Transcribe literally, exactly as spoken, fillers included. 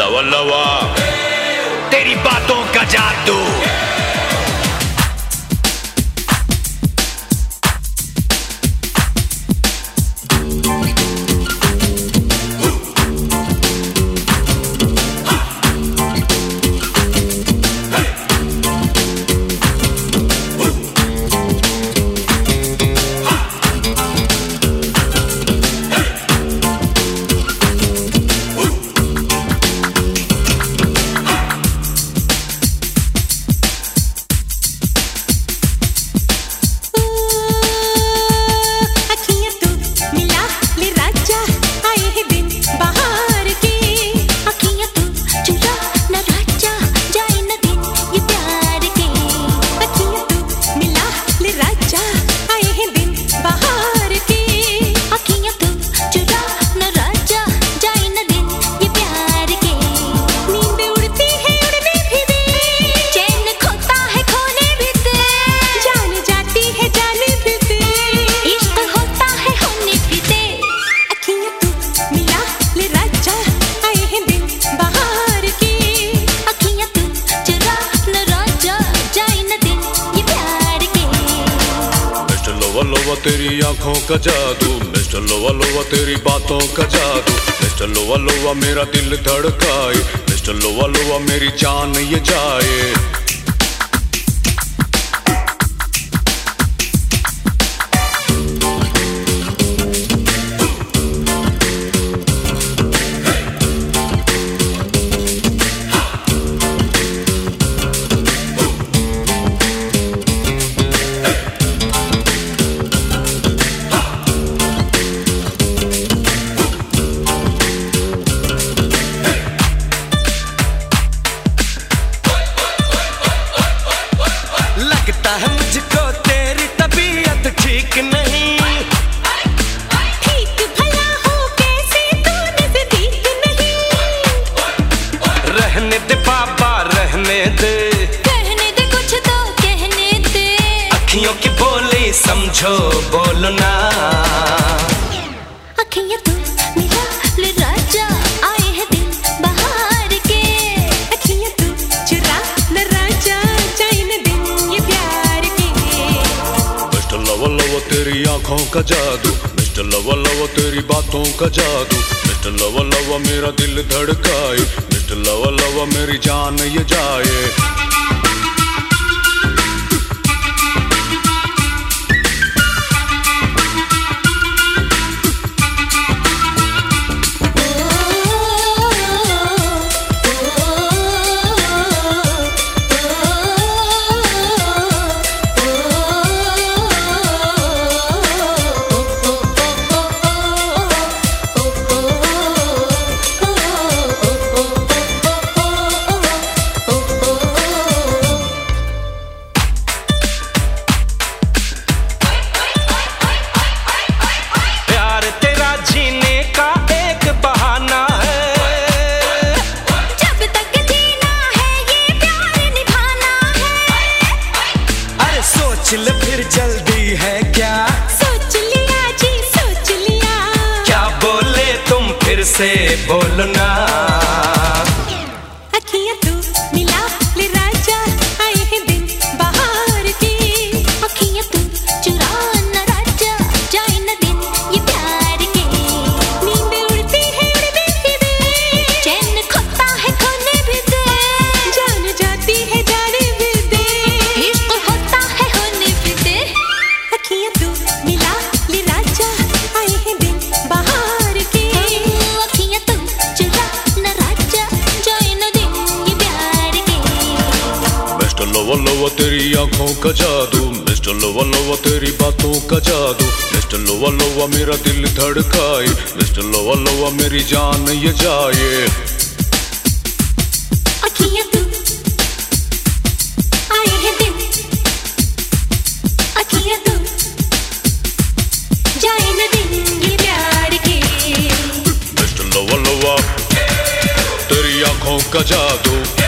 लवा लवा तेरी बातों का जादू। लोवा तेरी आंखों का जादू, मिस्टर लोवा लोवा तेरी बातों का जादू, मिस्टर लोवा लोवा मेरा दिल धड़काए, मिस्टर लोवा लोवा मेरी जान ये जाए। लगता है मुझको तेरी तबीयत ठीक नहीं, ठीक भला हो कैसे तू नजदीक नहीं। रहने दे बाबा रहने दे, कहने दे कुछ तो कहने दे, अखियों की बोली समझो बोलना। अखियां तू मिला ले राजा, आए हैं दिन बहार के, अखियां तू चुरा न राजा, जाए न दिन ये प्यार के। मिस्टर लवा लवा तेरी आंखों का जादू, मिस्टर लवा लवा तेरी बातों का जादू, मिस्टर लवा लवा मेरा दिल धड़काए, मिस्टर लवा लवा मेरी जान ये जाए। सोच ले फिर जल्दी है क्या, सोच लिया जी सोच लिया, क्या बोले तुम फिर से बोलना। अखियां तू मिला ले राजा, आए हैं दिन बहार के, अखियां तू चुरा न राजा, जाए न दिन ये प्यार के। नींद उड़ती है उड़ने भी दे, चैन खोता है खोने भी दे, जान जाती है जाने भी दे, इश्क होता है होने भी दे। अखियां तू मिला ले राजा, आए हैं दिन बहार के, अखियां तू चुरा न राजा, जाए न दिन ये प्यार के। मिस्टर लोवा लोवा तेरी आंखों का जादू, मिस्टर लोवा लोवा तेरी बातों का जादू, मिस्टर लोवा लोवा मेरा दिल धड़काए, मिस्टर लोवा लोवा मेरी जान ये जाए। अखियां तू आए हैं दिन, अखियां तू जाए न दिन ये प्यार के। मिस्टर लोवा लोवा तेरी आंखों का जादू,